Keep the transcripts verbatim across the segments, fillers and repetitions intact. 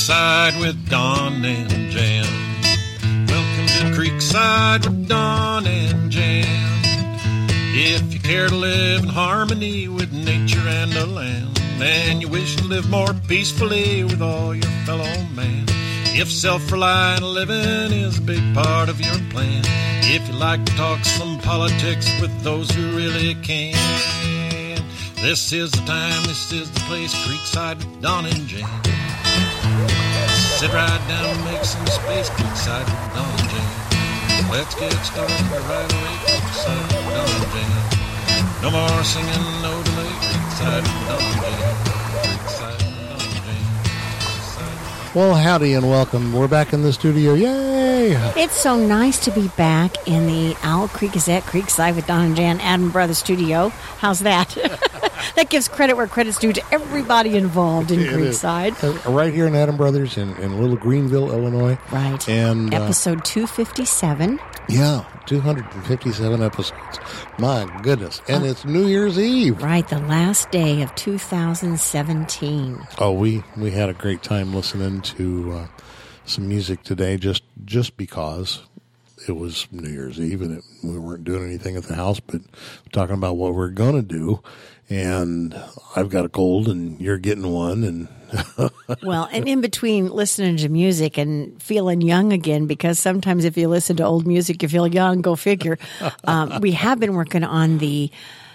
Creekside with Don and Jan. Welcome to Creekside with Don and Jan. If you care to live in harmony with nature and the land, and you wish to live more peacefully with all your fellow man, if self-reliant living is a big part of your plan, if you like to talk some politics with those who really can, this is the time, this is the place, Creekside with Don and Jan. Sit right down and make some space, Creekside with Don and Jan. Let's get started right away, Creekside with Don and Jan. No more singing, no delay, Creekside with Don and Jan. Creekside with Don and Jan. Creekside. Well, howdy and welcome. We're back in the studio. Yay! It's so nice to be back in the Owl Creek Gazette, Creekside with Don and Jan, Adam Brothers Studio. How's that? That gives credit where credit's due to everybody involved in It Creekside. Uh, right here in Adam Brothers in, in Little Greenville, Illinois. Right. And uh, episode two fifty-seven. Yeah, two hundred fifty-seven episodes. My goodness. And oh, it's New Year's Eve. Right, the last day of two thousand seventeen. Oh, we, we had a great time listening to uh, some music today just just because it was New Year's Eve and it, we weren't doing anything at the house, but talking about what we're going to do. And I've got a cold and you're getting one. And well, and in between listening to music and feeling young again, because sometimes if you listen to old music, you feel young, go figure. Um, we have been working on the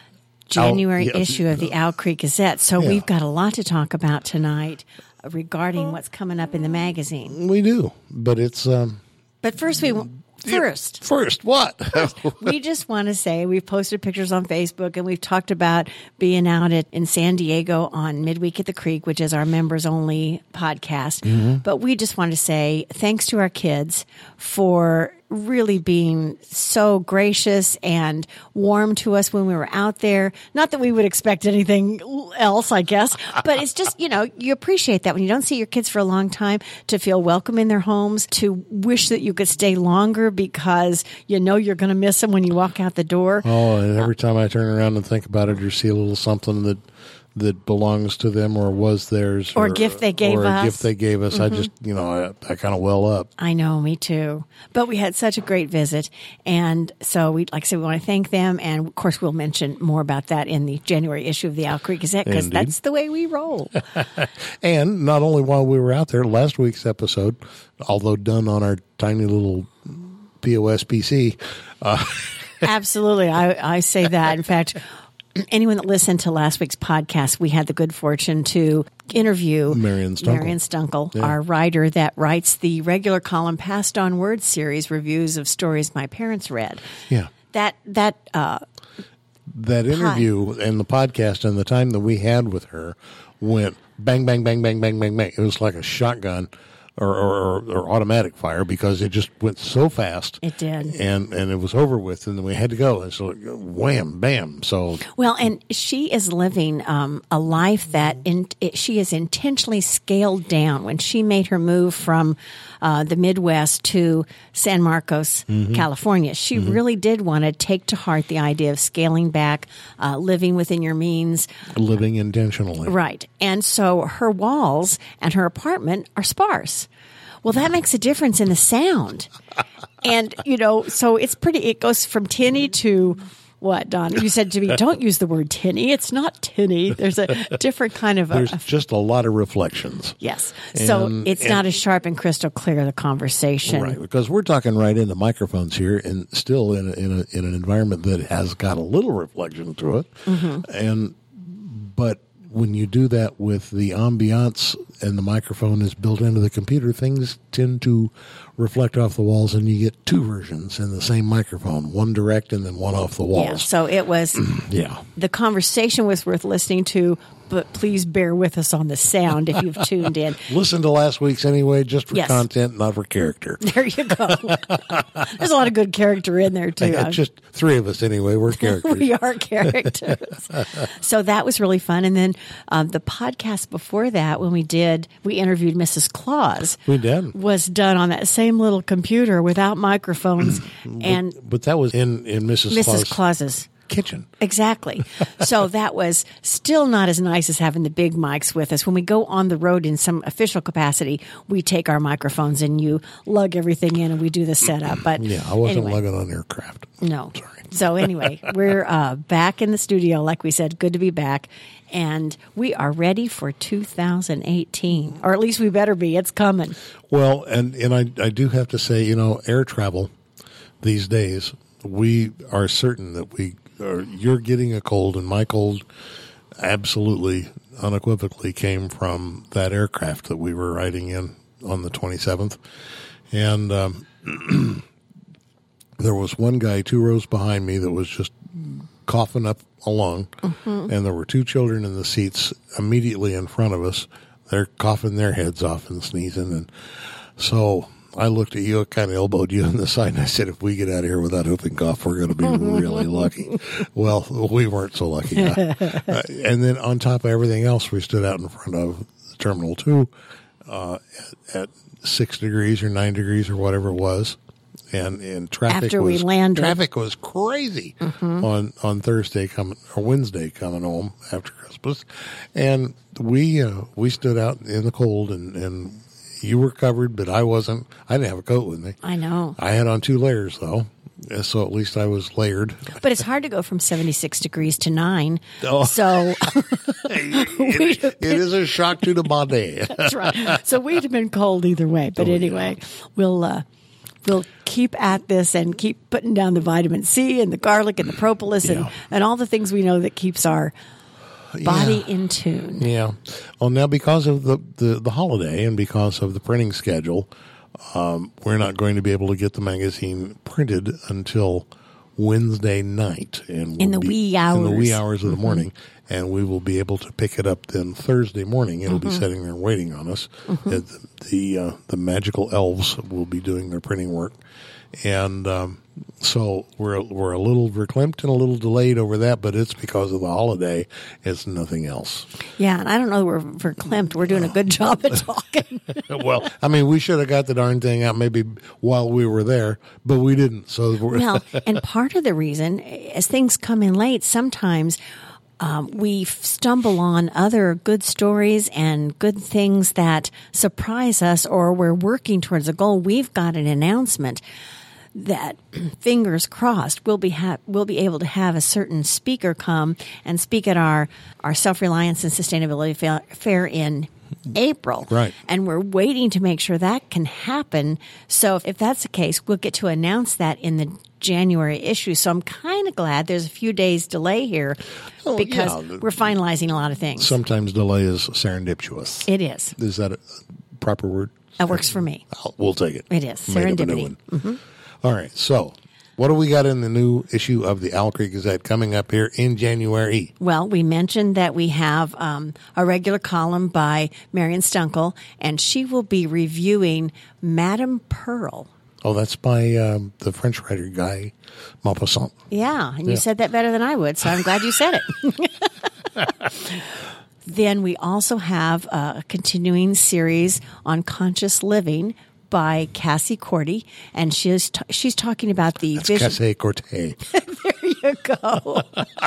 January Owl, yeah. issue of the Owl Creek Gazette. So Yeah. we've got a lot to talk about tonight regarding what's coming up in the magazine. We do, but it's... Um, but first, we first. First, what? We just want to say we've posted pictures on Facebook and we've talked about being out at, in San Diego on Midweek at the Creek, which is our members-only podcast. Mm-hmm. But we just want to say thanks to our kids for really being so gracious and warm to us when we were out there. Not that we would expect anything else, I guess, but it's just, you know, you appreciate that when you don't see your kids for a long time, to feel welcome in their homes, to wish that you could stay longer because you know you're going to miss them when you walk out the door. Oh, and every time I turn around and think about it or see a little something that that belongs to them or was theirs. Or, or a gift they gave or us. Or a gift they gave us. Mm-hmm. I just, you know, I, I kind of well up. I know, me too. But we had such a great visit. And so, we, like I said, we want to thank them. And, of course, we'll mention more about that in the January issue of the Owl Creek Gazette because that's the way we roll. And not only while we were out there, last week's episode, although done on our tiny little P O S P C. Uh, Absolutely. I, I say that. In fact, anyone that listened to last week's podcast, we had the good fortune to interview Marion Stunkel, Marion Stunkel yeah. our writer that writes the regular column Passed on Words series, reviews of stories my parents read. Yeah. That, that, uh, that interview and the podcast and the time that we had with her went bang, bang, bang, bang, bang, bang, bang. It was like a shotgun. Or, or, or automatic fire because it just went so fast. It did. And and it was over with, and then we had to go. And so, wham, bam. So well, and she is living um, a life that in, it, she has intentionally scaled down. When she made her move from uh, the Midwest to San Marcos, mm-hmm. California, she mm-hmm. really did want to take to heart the idea of scaling back, uh, living within your means. Living intentionally. Right. And so her walls and her apartment are sparse. Well, that makes a difference in the sound. And, you know, so it's pretty, it goes from tinny to what, Don? You said to me, don't use the word tinny. It's not tinny. There's a different kind of... There's a, just a lot of reflections. Yes. And, so it's and, not as sharp and crystal clear, the conversation. Right, because we're talking right into microphones here and still in a, in, a, in an environment that has got a little reflection to it. Mm-hmm. And, but... when you do that with the ambiance and the microphone is built into the computer, things tend to reflect off the walls, and you get two versions in the same microphone, one direct and then one off the walls. Yeah, so it was, yeah. The conversation was worth listening to, but please bear with us on the sound if you've tuned in. Listen to last week's anyway, just for yes. content, not for character. There you go. There's a lot of good character in there, too. Yeah, just three of us anyway, we're characters. We are characters. So that was really fun. And then um, the podcast before that, when we did, we interviewed Missus Claus. We did. Was done on that same little computer without microphones. and But, but that was in, in Missus Missus Claus. Claus's kitchen. Exactly. So that was still not as nice as having the big mics with us. When we go on the road in some official capacity, we take our microphones and you lug everything in and we do the setup. But Yeah, I wasn't anyway, lugging on aircraft. No. Sorry. So anyway, we're uh, back in the studio, like we said. Good to be back. And we are ready for two thousand eighteen. Or at least we better be. It's coming. Well, and, and I, I do have to say, you know, air travel these days, we are certain that we are, you're getting a cold, and my cold absolutely, unequivocally came from that aircraft that we were riding in on the twenty-seventh. And um, there was one guy two rows behind me that was just coughing up a lung, mm-hmm. and there were two children in the seats immediately in front of us. They're coughing their heads off and sneezing. And so I looked at you, I kind of elbowed you on the side, and I said, if we get out of here without whooping cough, we're going to be really lucky. Well, we weren't so lucky. uh, and then on top of everything else, we stood out in front of Terminal two uh, at, at six degrees or nine degrees or whatever it was. And, and traffic After was we landed. traffic was crazy mm-hmm. on, on Thursday coming or Wednesday coming home after Christmas, and we uh, we stood out in the cold, and, and you were covered, but I wasn't. I didn't have a coat with me. I know. I had on two layers though, so at least I was layered. But it's hard to go from seventy-six degrees to nine. Oh. So it, it is a shock to the body. That's right. So we'd have been cold either way. But Oh, anyway, we'll. Uh, We'll keep at this and keep putting down the vitamin C and the garlic and the propolis and, Yeah. and all the things we know that keeps our body Yeah. in tune. Yeah. Well, now because of the, the, the holiday and because of the printing schedule, um, we're not going to be able to get the magazine printed until Wednesday night, and In we'll the be- wee in the wee hours. hours of the morning, and we will be able to pick it up then Thursday morning. It'll be sitting there waiting on us. Uh, The the, uh, the magical elves will be doing their printing work, and um, so we're we're a little verklempt and a little delayed over that, but it's because of the holiday. It's nothing else. Yeah, and I don't know we're verklempt. We're doing a good job at talking. Well, I mean, we should have got the darn thing out maybe while we were there, but we didn't. So we're Well, and part of the reason, as things come in late, sometimes um, we f- stumble on other good stories and good things that surprise us, or we're working towards a goal. We've got an announcement that, fingers crossed, we'll be ha- we'll be able to have a certain speaker come and speak at our, our self-reliance and sustainability fa- fair in April. Right. And we're waiting to make sure that can happen. So if that's the case, we'll get to announce that in the January issue. So I'm kind of glad there's a few days delay here Oh, because yeah. we're finalizing a lot of things. sometimes delay is serendipitous. It is. Is that a proper word? That works for me. I'll- We'll take it. It is. Made up a new Serendipity. Mm-hmm. one. All right. So, what do we got in the new issue of the Owl Creek Gazette coming up here in January? Well, we mentioned that we have um, a regular column by Marion Stunkel, and she will be reviewing Madame Pearl. Oh, that's by um, the French writer Guy Maupassant. Yeah, and you Yeah. said that better than I would, so I'm glad you said it. Then we also have a continuing series on conscious living by Cassie Cordy, and she is t- she's talking about the That's vision. Casse Corte. There you go.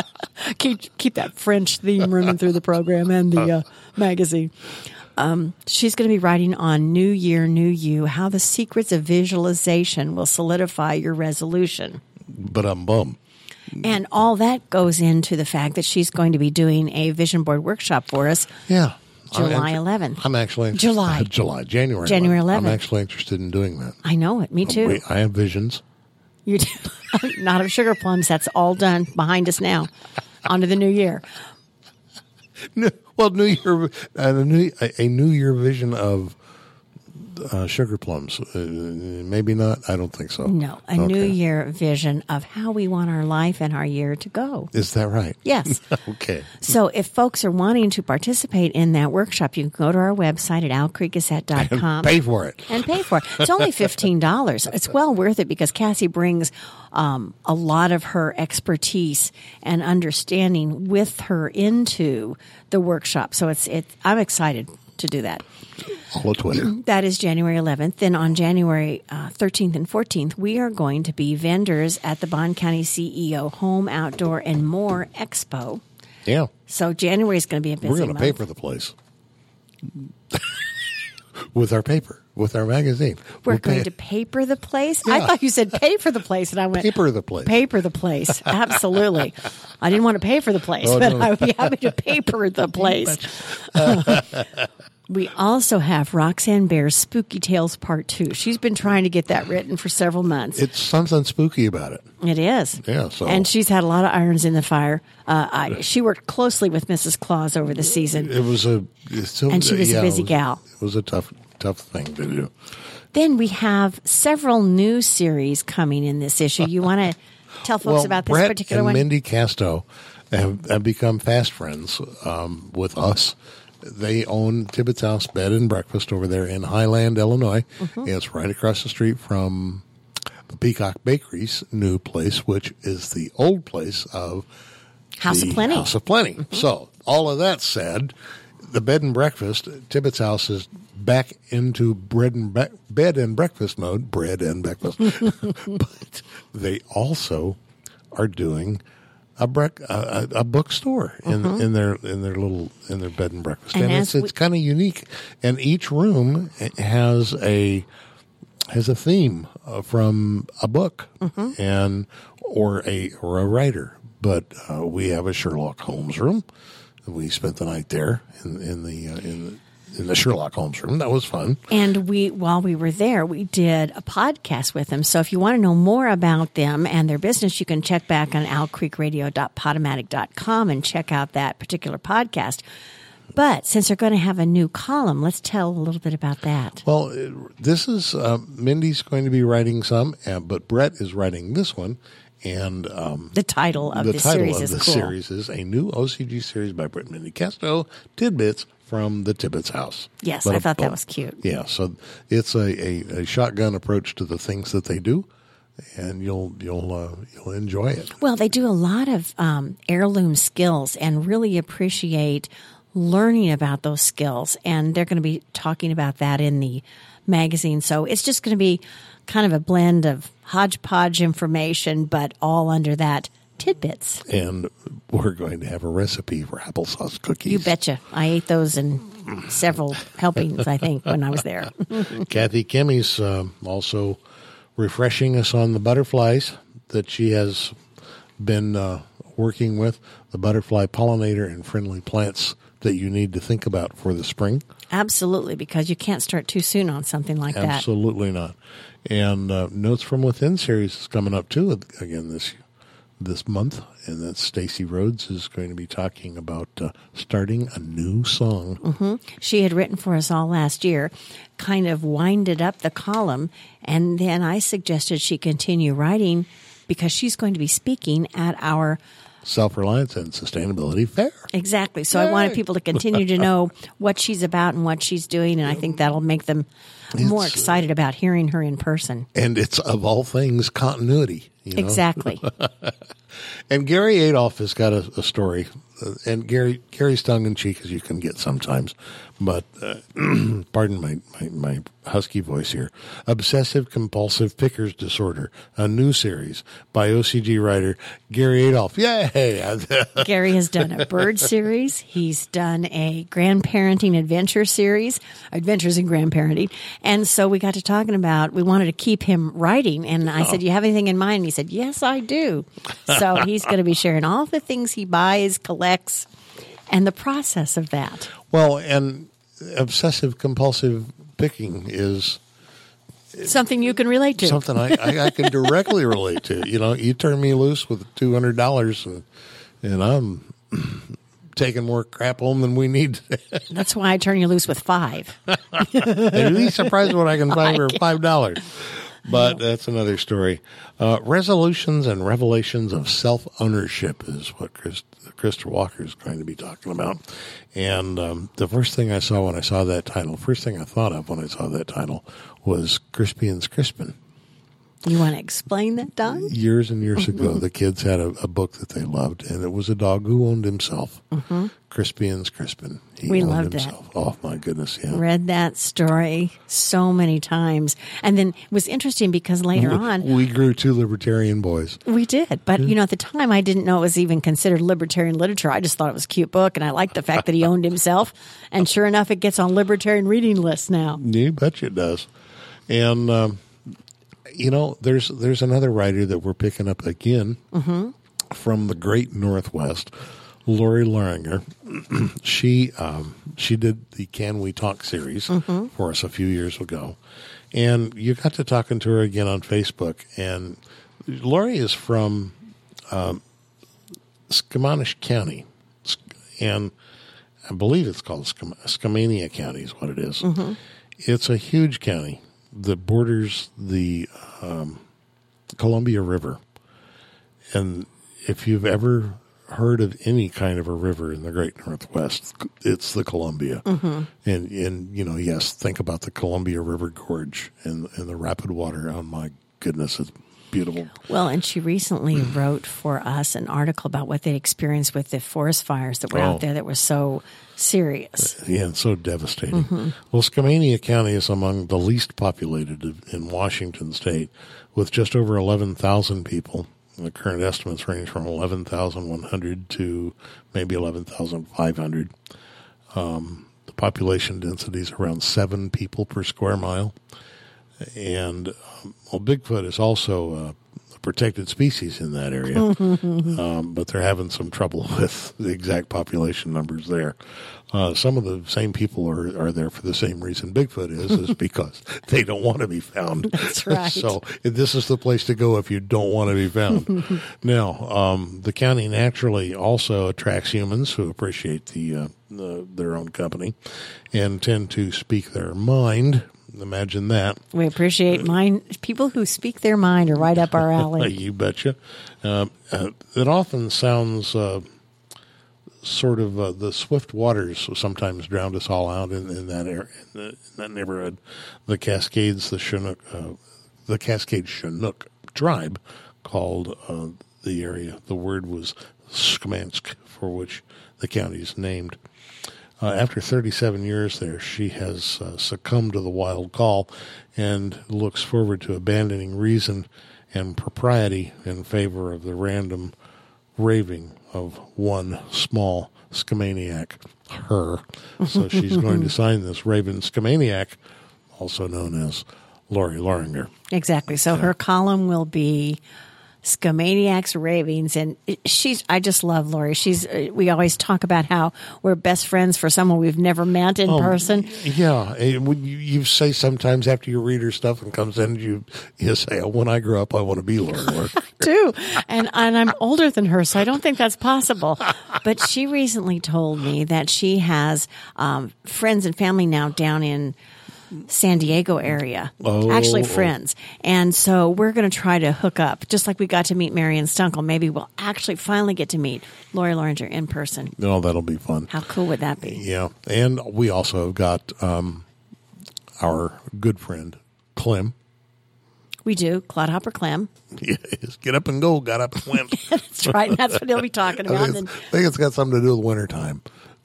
keep keep that French theme running through the program and the uh, magazine. Um, she's going to be writing on New Year, New You, how the secrets of visualization will solidify your resolution. But I'm bum. And all that goes into the fact that she's going to be doing a vision board workshop for us Yeah. July I'm, eleventh. I'm actually interested. July. July. January. January I'm eleventh. actually interested in doing that. I know it. Me too. Wait, I have visions. You do. Not of sugar plums. That's all done behind us now. On to the new year. No, well, New Year, uh, a, new, a, a New Year vision of uh, sugar plums. Uh, maybe not. I don't think so. No, a Okay. new year vision of how we want our life and our year to go. Is that right? Yes. Okay. So if folks are wanting to participate in that workshop, you can go to our website at owl creek gazette dot com. Pay for it. And pay for it. It's only fifteen dollars. It's well worth it because Cassie brings um, a lot of her expertise and understanding with her into the workshop. So it's, it's I'm excited. to do that. All of Twitter. That is January eleventh. Then on January uh, thirteenth and fourteenth, we are going to be vendors at the Bond County C E O Home, Outdoor, and More Expo. Yeah. So January is going to be a busy We're going to month. pay for the place. With our paper, with our magazine. We're We'll going pay- to paper the place? Yeah. I thought you said pay for the place, and I went... Paper the place. Paper the place. Absolutely. I didn't want to pay for the place, Oh, but no. I would be happy to paper the place. We also have Roxanne Bear's Spooky Tales Part two. She's been trying to get that written for several months. It's something spooky about it. It is. Yeah, so- And she's had a lot of irons in the fire. Uh, I, she worked closely with Missus Claus over the season. It was a... it's so- And she was a yeah, busy it was- gal. It was a tough, tough thing to do. Then we have several new series coming in this issue. You want to tell folks well, about this Brett particular and one? Mindy Casto have, have become fast friends um, with us. They own Tibbetts House Bed and Breakfast over there in Highland, Illinois. Mm-hmm. It's right across the street from the Peacock Bakery's new place, which is the old place of House the of Plenty. House of Plenty. So, all of that said, the Bed and Breakfast, Tibbetts House is back into bread and be- bed and breakfast mode, bread and breakfast. But they also are doing a brec- a, a, a bookstore in in their in their little in their bed and breakfast, And and, as it's we- it's kind of unique. And each room has a has a theme uh, from a book and or a or a writer. But uh, we have a Sherlock Holmes room. We spent the night there in, in the uh, in the in the Sherlock Holmes room. That was fun. And we, while we were there, we did a podcast with them. So if you want to know more about them and their business, you can check back on owl creek radio dot podomatic dot com and check out that particular podcast. But since they're going to have a new column, let's tell a little bit about that. Well, it- this is uh, Mindy's going to be writing some, uh, but Brett is writing this one. And um, The title of the the title series of is the cool. series is a new O C G series by Brett and Mindy Casto, Tidbits from the Tibbetts House. Yes, But I a- thought that was cute. Yeah, so it's a, a, a shotgun approach to the things that they do, and you'll you'll uh, you'll enjoy it. Well, they do a lot of um, heirloom skills and really appreciate learning about those skills. And they're going to be talking about that in the magazine. So it's just going to be kind of a blend of hodgepodge information, but all under that tidbits. And we're going to have a recipe for applesauce cookies. You betcha. I ate those in several helpings, I think, when I was there. Kathy Kimmy's uh, also refreshing us on the butterflies that she has been uh, working with, the butterfly pollinator and friendly plants that you need to think about for the spring. Absolutely, because you can't start too soon on something like that. Absolutely not. And uh, Notes from Within series is coming up too again this this month, and that Stacey Rhodes is going to be talking about uh, starting a new song. Mm-hmm. She had written for us all last year, kind of winded up the column, and then I suggested she continue writing because she's going to be speaking at our Self-Reliance and Sustainability Fair. exactly. So I wanted people to continue to know what she's about and what she's doing, and I think that'll make them more It's, uh, excited about hearing her in person. And it's, of all things, continuity. You know? Exactly. And Gary Adolph has got a, a story, uh, and Gary Gary's tongue in cheek as you can get sometimes, but uh, pardon my, my my husky voice here. Obsessive compulsive pickers disorder, a new series by O C G writer Gary Adolph. Yay! Gary has done a bird series. He's done a grandparenting adventure series, adventures in grandparenting. And so we got to talking about, we wanted to keep him writing. And I said, you have anything in mind? And he said, yes, I do. So he's going to be sharing all the things he buys, collects, and the process of that. Well, and obsessive compulsive picking is Something you can relate to. something I, I, I can directly relate to. You know, you turn me loose with two hundred dollars, and and I'm taking more crap home than we need. That's why I turn you loose with five. At least surprised what I can find for five dollars. But that's another story. Uh, resolutions and revelations of self-ownership is what Chris, Krista Walker is going to be talking about. And um, the first thing I saw when I saw that title, first thing I thought of when I saw that title was Crispian's Crispin. You want to explain that, Don? Years and years ago, the kids had a, a book that they loved, and it was a dog who owned himself. Mm-hmm. Crispian's Crispin. He we owned loved himself. that. Oh, my goodness, yeah. Read that story so many times. And then it was interesting because later we, on... We grew two libertarian boys. We did. But, you know, at the time, I didn't know it was even considered libertarian literature. I just thought it was a cute book, and I liked the fact that he owned himself. And sure enough, it gets on libertarian reading lists now. You betcha it does. And... Um, You know, there's there's another writer that we're picking up again mm-hmm. from the Great Northwest, Lori Loringer. she um, she did the Can We Talk series mm-hmm. for us a few years ago, and you got to talking to her again on Facebook. And Lori is from um, Skamanish County, and I believe it's called Scam- Skamania County is what it is. Mm-hmm. It's a huge county that borders the um, Columbia River. And if you've ever heard of any kind of a river in the Great Northwest, it's the Columbia. Mm-hmm. And, and, you know, yes, think about the Columbia River Gorge and, and the rapid water. Oh, my goodness, it's beautiful. Well, and she recently wrote for us an article about what they experienced with the forest fires that were Oh. out there that were so serious. Yeah, and so devastating. Mm-hmm. Well, Skamania County is among the least populated of- in Washington State, with just over eleven thousand people. The current estimates range from eleven thousand one hundred to maybe eleven thousand five hundred. Um, the population density is around seven people per square mile. And, um, well, Bigfoot is also uh, a protected species in that area, um, but they're having some trouble with the exact population numbers there. Uh, some of the same people are, are there for the same reason Bigfoot is, is because they don't want to be found. That's right. So this is the place to go if you don't want to be found. Now, um, the county naturally also attracts humans who appreciate the, uh, the their own company and tend to speak their mind. Imagine that. We appreciate mind people who speak their mind are right up our alley. You betcha. Uh, uh, it often sounds uh, sort of uh, the swift waters sometimes drowned us all out in, in that area, in, the, in that neighborhood. The Cascades, the Chinook, uh, the Cascade Chinook tribe called uh, the area. The word was Skamanish, for which the county is named. Uh, after thirty-seven years there, she has uh, succumbed to the wild call and looks forward to abandoning reason and propriety in favor of the random raving of one small Skamaniac, her. So she's going to sign this Raven Skamaniac, also known as Lori Loringer. Exactly. So Yeah. her column will be Skamaniac's Ravings, and she's. I just love Lori. She's. Uh, we always talk about how we're best friends for someone we've never met in Oh, person. Yeah, and when you, you say sometimes after you read her stuff and comes in, you you say, oh, "When I grow up, I want to be Lori Loringer." Too, and and I'm older than her, so I don't think that's possible. But she recently told me that she has um, friends and family now down in San Diego area, Oh. actually friends. And so we're going to try to hook up, just like we got to meet Marion Stunkel. Maybe we'll actually finally get to meet Lori Loringer in person. Oh, that'll be fun. How cool would that be? Yeah, and we also have got um, our good friend Clem. We do. Clodhopper Clem. Yes, get up and go. Got up and went. That's right. And that's what he'll be talking I about. think, And it's, I think it's got something to do with wintertime.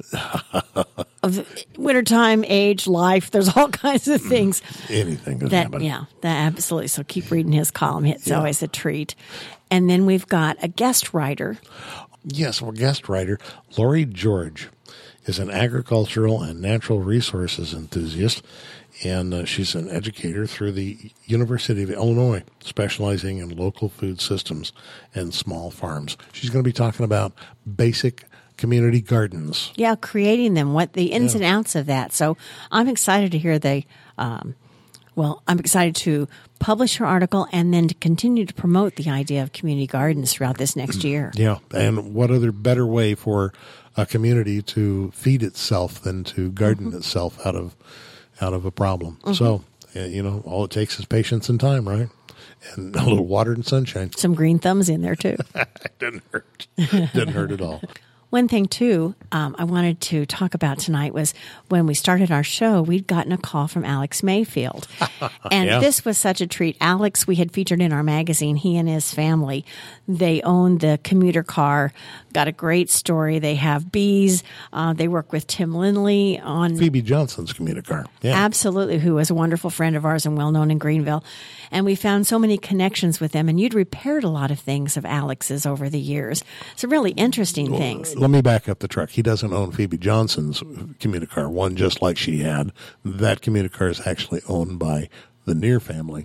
of wintertime, age, life. There's all kinds of things. Anything could That, happen. yeah, that absolutely. So keep reading his column. It's Yeah. always a treat. And then we've got a guest writer. Yes, our guest writer, Lori George, is an agricultural and natural resources enthusiast, and uh, she's an educator through the University of Illinois, specializing in local food systems and small farms. She's going to be talking about basic community gardens. Yeah, creating them, what the ins and outs of that. So I'm excited to hear the, um, well, I'm excited to publish her article and then to continue to promote the idea of community gardens throughout this next year. Yeah, and what other better way for a community to feed itself than to garden mm-hmm. itself out of out of a problem? Mm-hmm. So, uh, you know, all it takes is patience and time, right? And a little water and sunshine. Some green thumbs in there, too. Didn't hurt. Didn't hurt at all. One thing, too, um, I wanted to talk about tonight was when we started our show, we'd gotten a call from Alex Mayfield. And Yeah. this was such a treat. Alex, we had featured in our magazine, he and his family. They own the commuter car, got a great story. They have bees. Uh, they work with Tim Lindley on Phoebe Johnson's commuter car. Yeah. Absolutely, who was a wonderful friend of ours and well known in Greenville. And we found so many connections with them. And you'd repaired a lot of things of Alex's over the years. Some really interesting things. Let me back up the truck. He doesn't own Phoebe Johnson's commuter car, one just like she had. That commuter car is actually owned by the Neer family.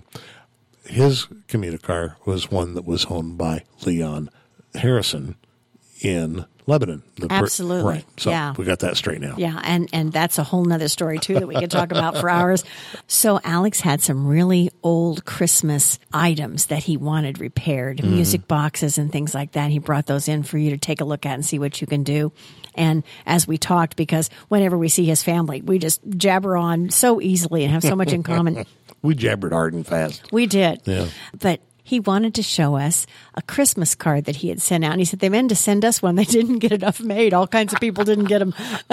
His commuter car was one that was owned by Leon Harrison in Lebanon. The per- Absolutely. Right. So Yeah. we got that straight now. Yeah, and, and that's a whole nother story, too, that we could talk about for hours. So Alex had some really old Christmas items that he wanted repaired, Mm-hmm. music boxes and things like that. He brought those in for you to take a look at and see what you can do. And as we talked, because whenever we see his family, we just jabber on so easily and have so much in common. We jabbered hard and fast. We did. Yeah. But he wanted to show us a Christmas card that he had sent out. And he said they meant to send us one. They didn't get enough made. All kinds of people didn't get them.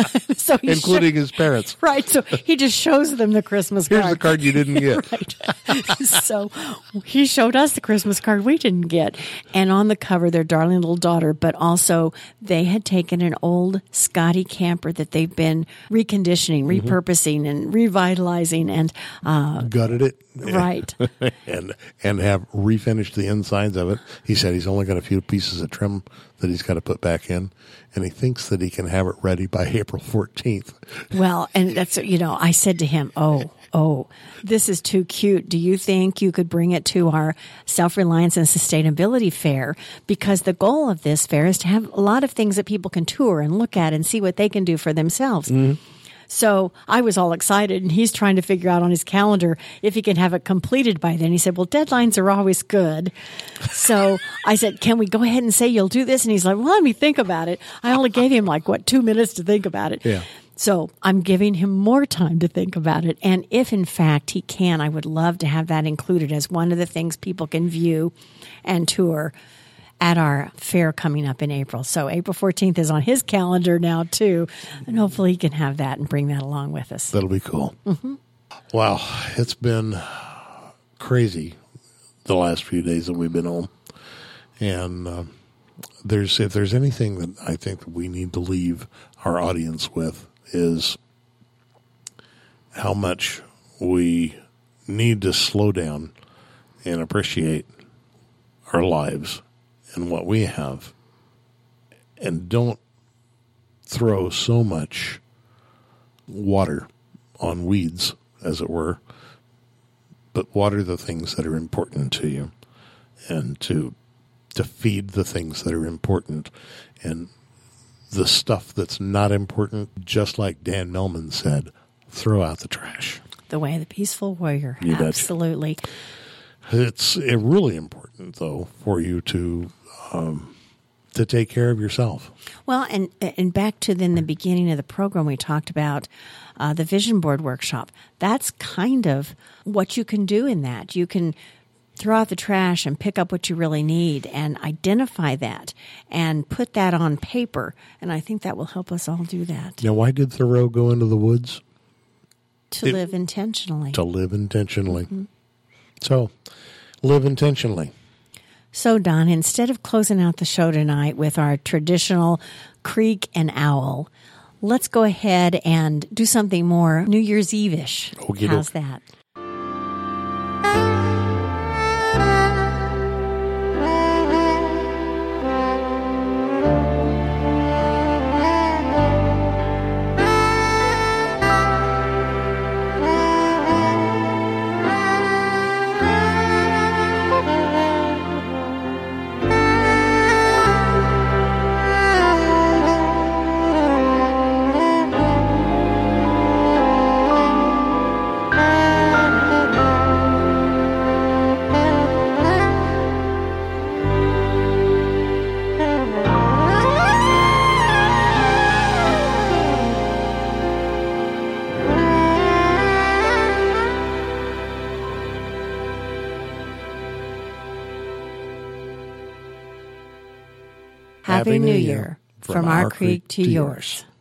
so he Including sho- his parents. Right. So he just shows them the Christmas Here's card. the card you didn't get. Right. So he showed us the Christmas card we didn't get. And on the cover, their darling little daughter, but also they had taken an old Scotty camper that they've been reconditioning, Mm-hmm. repurposing, and revitalizing. And, uh, Gutted it. right. and and have refinished the insides of it. He said he's only got a few pieces of trim that he's got to put back in, and he thinks that he can have it ready by April fourteenth. Well, and that's, you know, I said to him, oh, oh, this is too cute. Do you think you could bring it to our Self-Reliance and Sustainability Fair? Because the goal of this fair is to have a lot of things that people can tour and look at and see what they can do for themselves. Mm-hmm. So I was all excited, and he's trying to figure out on his calendar if he can have it completed by then. He said, well, deadlines are always good. So I said, can we go ahead and say you'll do this? And he's like, well, let me think about it. I only gave him like, what, two minutes to think about it. Yeah. So I'm giving him more time to think about it. And if, in fact, he can, I would love to have that included as one of the things people can view and tour at our fair coming up in April. So April fourteenth is on his calendar now, too. And hopefully he can have that and bring that along with us. That'll be cool. Mm-hmm. Wow. It's been crazy the last few days that we've been home. And uh, there's if there's anything that I think that we need to leave our audience with is how much we need to slow down and appreciate our lives and what we have, and don't throw so much water on weeds, as it were, but water the things that are important to you, and to to feed the things that are important, and the stuff that's not important, just like Dan Millman said, throw out the trash. The way of the peaceful warrior. You betcha. Absolutely. It's uh, really important, though, for you to um, to take care of yourself. Well, and and back to then the beginning of the program, we talked about uh, the vision board workshop. That's kind of what you can do in that. You can throw out the trash and pick up what you really need and identify that and put that on paper. And I think that will help us all do that. Now, why did Thoreau go into the woods? To It- live intentionally. To live intentionally. Mm-hmm. So, live intentionally. So, Don, instead of closing out the show tonight with our traditional creek and owl, let's go ahead and do something more New Year's Eve-ish. Okey How's doke. that? Happy New Year From, our, creek, to yours.